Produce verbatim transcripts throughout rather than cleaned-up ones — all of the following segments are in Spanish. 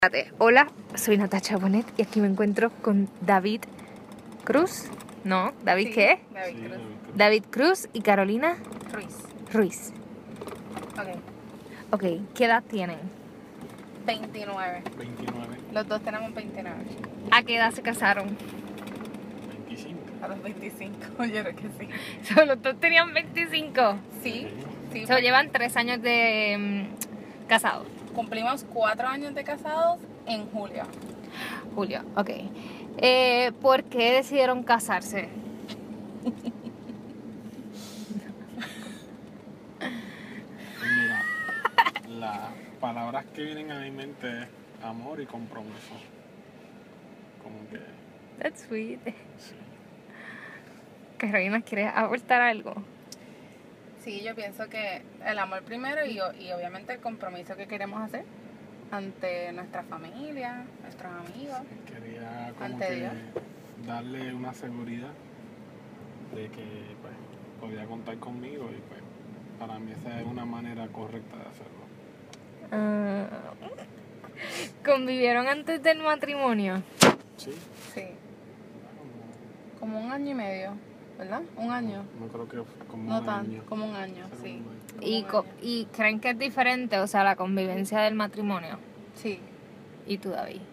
Hola, soy Natacha Bonet y aquí me encuentro con David Cruz. ¿No? ¿David sí, qué? David Sí, Cruz. David David Cruz. Cruz y Carolina Ruiz. Ruiz. Ok. Ok, ¿qué edad tienen? veintinueve. veintinueve, Los dos tenemos veintinueve. ¿A qué edad se casaron? veinticinco. A los veinticinco, yo creo que sí. So, los dos tenían veinticinco. Sí, sí. So, llevan tres años de mm, casados. Cumplimos cuatro años de casados en julio. Julio, ok. Eh, ¿Por qué decidieron casarse? Pues mira, las palabras que vienen a mi mente es amor y compromiso. Como que, That's sweet. sí. Carolina, ¿quieres aportar algo? Sí, yo pienso que el amor primero y, y obviamente el compromiso que queremos hacer ante nuestra familia, nuestros amigos. Quería como Ante que Dios. darle una seguridad de que pues podía contar conmigo y pues para mí esa es una manera correcta de hacerlo. Ah, ¿convivieron antes del matrimonio? Sí. Sí, Como, como un año y medio, ¿verdad? Un año. no creo que fue como No un tan, año. como un año, Hace sí. como un año. Como ¿Y, un co- año. ¿Y creen que es diferente, o sea, la convivencia del matrimonio? Sí. ¿Y tú, David?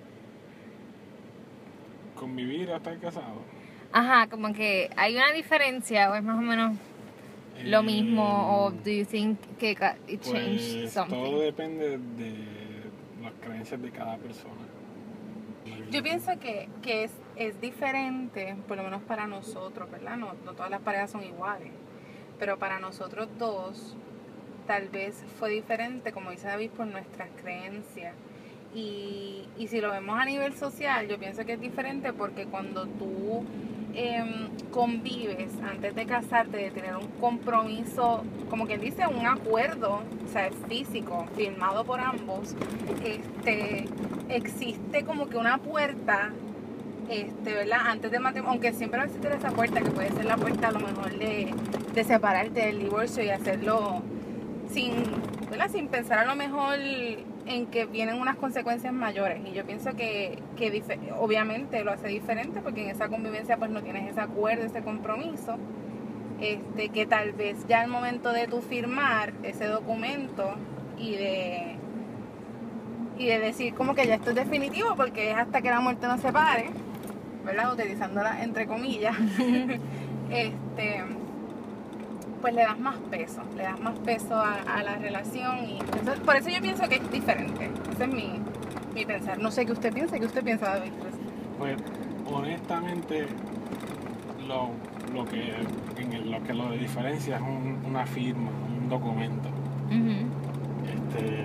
Convivir hasta el casado. Ajá, como que hay una diferencia o es más o menos lo mismo, o Eh, do you think que ca- it changed Pues something? todo depende de las creencias de cada persona. Yo pienso que, que es, es diferente, por lo menos para nosotros, ¿verdad? No, no todas las parejas son iguales, pero para nosotros dos tal vez fue diferente, como dice David, por nuestras creencias. Y, y si lo vemos a nivel social, yo pienso que es diferente porque cuando tú em, convives antes de casarte, de tener un compromiso, como quien dice, un acuerdo, o sea, es físico, firmado por ambos, este, existe como que una puerta, este, ¿verdad? Antes del matrimonio, aunque siempre va a existir esa puerta, que puede ser la puerta a lo mejor de, de separarte del divorcio y hacerlo sin, ¿verdad? Sin pensar a lo mejor en que vienen unas consecuencias mayores. Y yo pienso que, que dife- obviamente lo hace diferente porque en esa convivencia pues no tienes ese acuerdo, ese compromiso, este, que tal vez ya al momento de tu firmar ese documento y de y de decir como que ya esto es definitivo porque es hasta que la muerte nos separe, ¿verdad? Utilizándola entre comillas. este pues le das más peso, le das más peso a, a la relación y eso, por eso yo pienso que es diferente. Ese es mi, mi pensar. No sé qué usted piensa, qué usted piensa, David. Pues honestamente lo, lo que en el- lo que lo diferencia es un- una firma, un documento. Ujú. Este,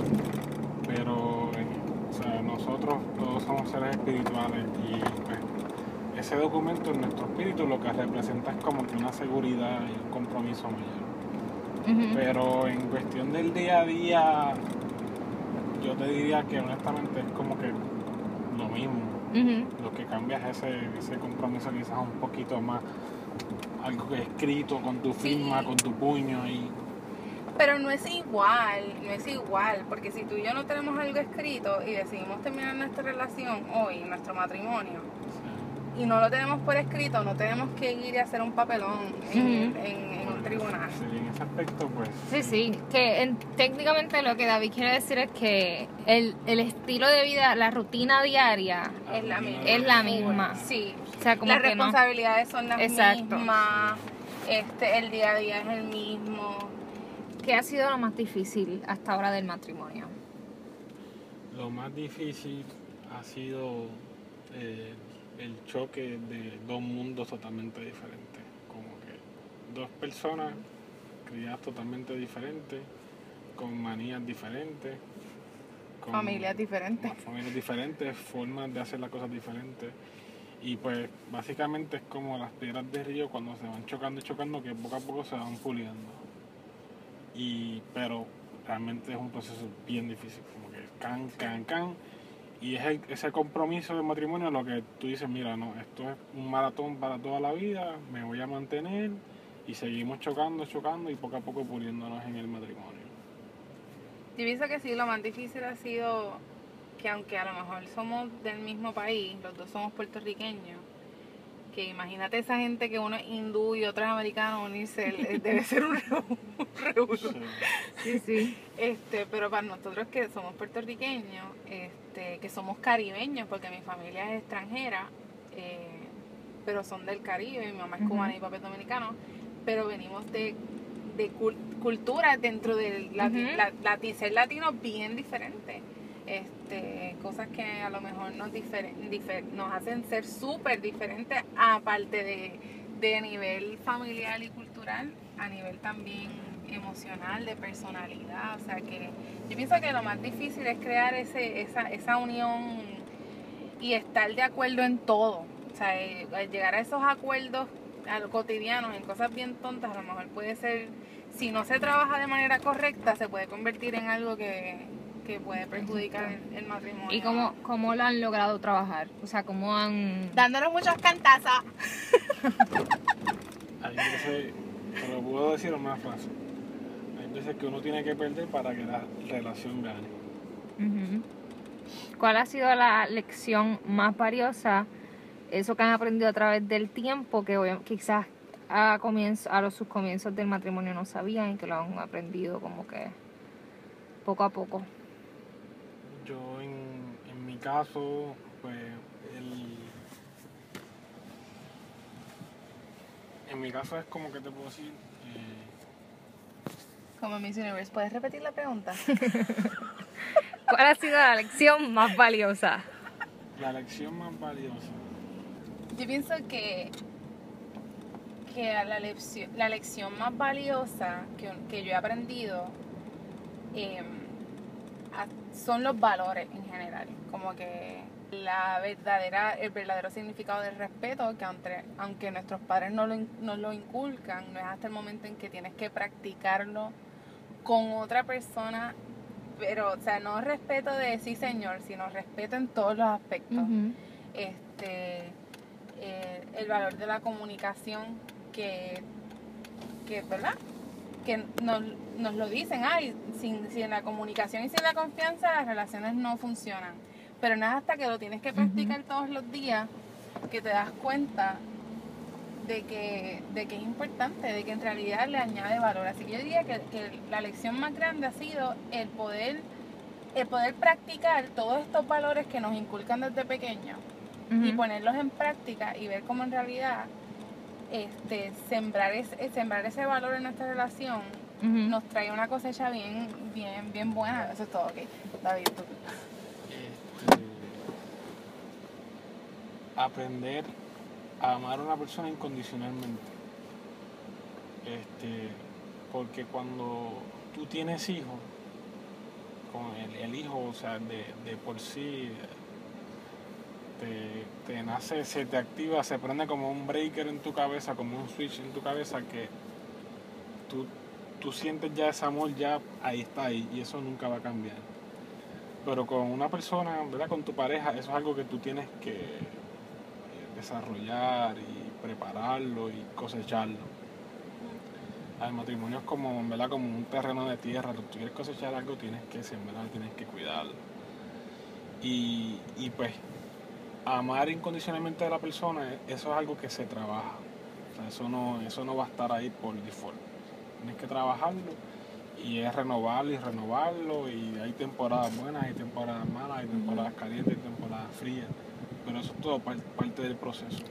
pero eh, o sea, nosotros todos somos seres espirituales y pues, ese documento en nuestro espíritu lo que representa es como que una seguridad y un compromiso mayor. Ujú. Pero en cuestión del día a día, yo te diría que honestamente es como que lo mismo. Ujú. Lo que cambia es ese, ese compromiso quizás un poquito más, algo que escrito con tu firma, Sí. con tu puño y Pero no es igual, no es igual, porque si tú y yo no tenemos algo escrito y decidimos terminar nuestra relación hoy, nuestro matrimonio, y no lo tenemos por escrito, no tenemos que ir y hacer un papelón en, Ujú. en- en un tribunal. Sí, en ese aspecto pues Sí, sí, que en- técnicamente lo que David quiere decir es que el, el estilo de vida, la rutina diaria, Es la misma. es la misma. Sí. O sea, como Las que no. responsabilidades son las Exacto. mismas, este, el día a día es el mismo. ¿Qué ha sido lo más difícil hasta ahora del matrimonio? lo más difícil ha sido eh, el choque de dos mundos totalmente diferentes, como que dos personas criadas totalmente diferentes, con manías diferentes, con Familias diferentes. familias diferentes, formas de hacer las cosas diferentes. Y pues básicamente es como las piedras de río cuando se van chocando y chocando, que poco a poco se van puliendo. Y, pero realmente es un proceso bien difícil, como que can, can, can. Y es el- ese compromiso de matrimonio lo que tú dices, mira, no, esto es un maratón para toda la vida, me voy a mantener y seguimos chocando, chocando y poco a poco puliéndonos en el matrimonio. Yo pienso que sí, lo más difícil ha sido que aunque a lo mejor somos del mismo país, los dos somos puertorriqueños, que imagínate esa gente que uno es hindú y otro es americano, unirse, debe ser un revuelo. Sí. Sí, sí. Este, pero para nosotros que somos puertorriqueños, este, que somos caribeños, porque mi familia es extranjera, eh, pero son del Caribe, mi mamá es cubana y mi papá es dominicano, pero venimos de, de cul- culturas dentro del lati- Ujú. la- lati- ser latino bien diferente. Este, cosas que a lo mejor nos, difer- difer- nos hacen ser súper diferentes, aparte de, de nivel familiar y cultural, a nivel también emocional, de personalidad. O sea que yo pienso que lo más difícil es crear ese, esa, esa unión y estar de acuerdo en todo. O sea, eh, al llegar a esos acuerdos a lo cotidianos, en cosas bien tontas, a lo mejor puede ser, si no se trabaja de manera correcta, se puede convertir en algo que, que puede perjudicar el, el matrimonio. ¿Y cómo, cómo lo han logrado trabajar? O sea, ¿cómo han...? Dándonos muchos cantazos. Hay veces, te lo puedo decir en una frase, hay veces que uno tiene que perder para que la relación gane. Ujú. ¿Cuál ha sido la lección más valiosa, eso que han aprendido a través del tiempo, que obvia- quizás a, comienzo, a los sus comienzos del matrimonio no sabían y que lo han aprendido como que poco a poco? Yo en, en mi caso, pues, el, en mi caso es como que te puedo decir, eh, Como Miss Universe, ¿puedes repetir la pregunta? ¿Cuál ha sido la lección más valiosa? la lección más valiosa. Yo pienso que, que la, lección, la lección más valiosa que, que yo he aprendido eh, a- son los valores en general. Como que la verdadera, el verdadero significado del respeto, que aunque, aunque nuestros padres no lo, in- nos lo inculcan, no es hasta el momento en que tienes que practicarlo con otra persona. Pero, o sea, no respeto de sí señor, sino respeto en todos los aspectos. Ujú. este eh, el valor de la comunicación que, que ¿verdad? Que nos, nos lo dicen, ay, sin, sin la comunicación y sin la confianza las relaciones no funcionan, pero no es hasta que lo tienes que practicar todos los días que te das cuenta de que, de que es importante, de que en realidad le añade valor. Así que yo diría que, que la lección más grande ha sido el poder el poder practicar todos estos valores que nos inculcan desde pequeños Ujú. y ponerlos en práctica y ver cómo en realidad este, sembrar, es, sembrar ese valor en nuestra relación Ujú. nos trae una cosecha bien, bien, bien buena. Eso es todo, ok. David, tú. Este, aprender a amar a una persona incondicionalmente. Este, porque cuando tú tienes hijos, con el, el hijo, o sea, de, de por sí te, te nace, se te activa, se prende como un breaker en tu cabeza, como un switch en tu cabeza que tú, tú sientes ya ese amor, ya ahí está ahí, y eso nunca va a cambiar. Pero con una persona, ¿verdad? Con tu pareja, eso es algo que tú tienes que eh, desarrollar y prepararlo y cosecharlo. El matrimonio es como, ¿verdad? Como un terreno de tierra. Tú quieres cosechar algo, tienes que sembrar, tienes que cuidarlo. Y, y pues, amar incondicionalmente a la persona, eso es algo que se trabaja. O sea, eso no, eso no va a estar ahí por default. Tienes que trabajarlo y es renovarlo y renovarlo. Y hay temporadas buenas, hay temporadas malas, hay temporadas calientes, hay temporadas frías. Pero eso es todo par- parte del proceso.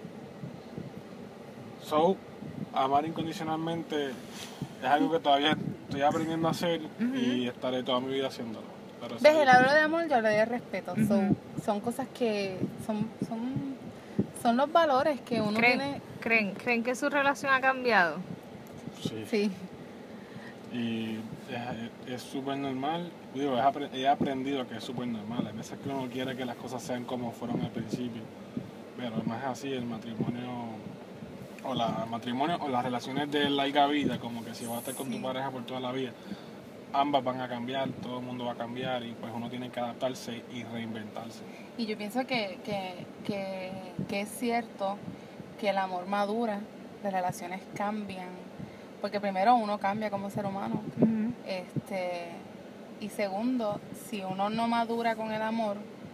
So, amar incondicionalmente es algo que todavía estoy aprendiendo a hacer y estaré toda mi vida haciéndolo. Pero ¿Ves? sí, El hablo de amor, yo hablé de respeto. Ujú. So, son cosas que son, son, son los valores que uno ¿Creen, tiene. ¿creen, ¿Creen que su relación ha cambiado? sí. Sí. Y es- es súper normal. Digo, es apre- he aprendido que es súper normal. Hay veces que uno quiere que las cosas sean como fueron al principio. Pero no es así. El matrimonio o la matrimonio o las relaciones de larga vida, como que si vas a estar con Sí. tu pareja por toda la vida, ambas van a cambiar, todo el mundo va a cambiar y pues uno tiene que adaptarse y reinventarse. Y yo pienso que, que, que, que es cierto que el amor madura, las relaciones cambian, porque primero uno cambia como ser humano, Ujú. este, y segundo, si uno no madura con el amor,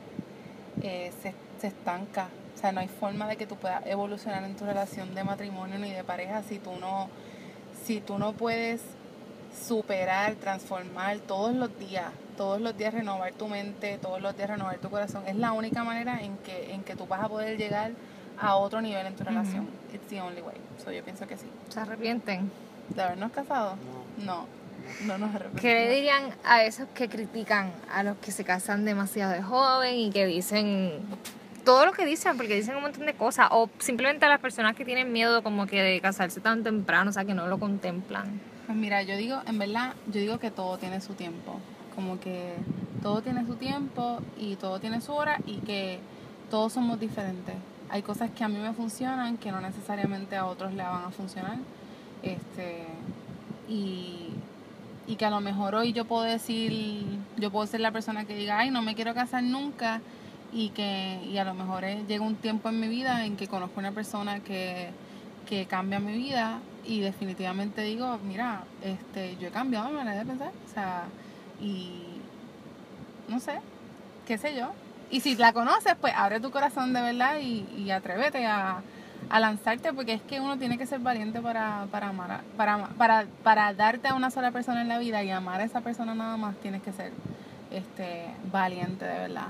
eh, se, se estanca. O sea, no hay forma de que tú puedas evolucionar en tu relación de matrimonio ni de pareja si tú no, si tú no puedes superar, transformar todos los días, todos los días renovar tu mente, todos los días renovar tu corazón. Es la única manera en que, en que tú vas a poder llegar a otro nivel en tu Ujú. relación. It's the only way. So, yo pienso que sí. ¿Se arrepienten? ¿De habernos casado? No. No, no nos arrepentimos. ¿Qué le dirían a esos que critican a los que se casan demasiado de joven y que dicen todo lo que dicen, porque dicen un montón de cosas, o simplemente a las personas que tienen miedo como que de casarse tan temprano, o sea, que no lo contemplan? Pues mira, yo digo, en verdad, yo digo que todo tiene su tiempo. Como que todo tiene su tiempo y todo tiene su hora y que todos somos diferentes. Hay cosas que a mí me funcionan que no necesariamente a otros le van a funcionar. Este, y, y que a lo mejor hoy yo puedo decir, yo puedo ser la persona que diga, ay, no me quiero casar nunca. Y que y a lo mejor eh, llega un tiempo en mi vida en que conozco una persona que, que cambia mi vida y definitivamente digo, mira, este, yo he cambiado mi manera de pensar, o sea, y no sé, qué sé yo. Y si la conoces, pues abre tu corazón de verdad y, y atrévete a, a lanzarte, porque es que uno tiene que ser valiente para, para amar, a- para, para, para darte a una sola persona en la vida y amar a esa persona nada más, tienes que ser este, valiente de verdad.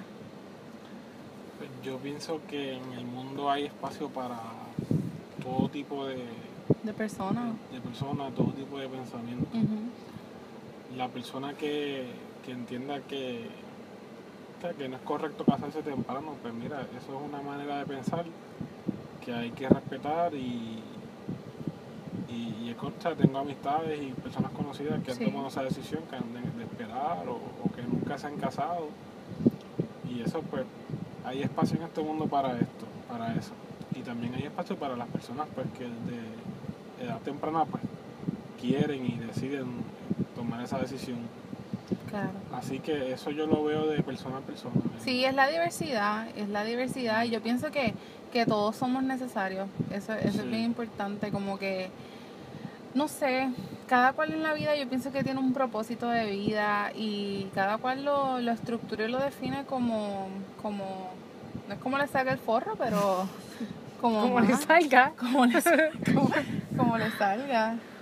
Pues yo pienso que en el mundo hay espacio para todo tipo de, De persona. de personas, todo tipo de pensamientos. Ujú. La persona que, que entienda que, o sea, que no es correcto casarse temprano, pues mira, eso es una manera de pensar que hay que respetar y, y, y es cosa, tengo amistades y personas conocidas que han Sí. tomado esa decisión, que han de, de esperar o, o que nunca se han casado, y eso pues hay espacio en este mundo para esto, para eso, y también hay espacio para las personas pues que de edad temprana pues quieren y deciden tomar esa decisión. Claro. Así que eso yo lo veo de persona a persona. Sí, es la diversidad, es la diversidad y yo pienso que, que todos somos necesarios, eso, eso Sí. es bien importante, como que, no sé, cada cual en la vida yo pienso que tiene un propósito de vida y cada cual lo, lo estructura y lo define como, como, no es como le salga el forro, pero como, Como le más, salga. como, le, como, como le salga.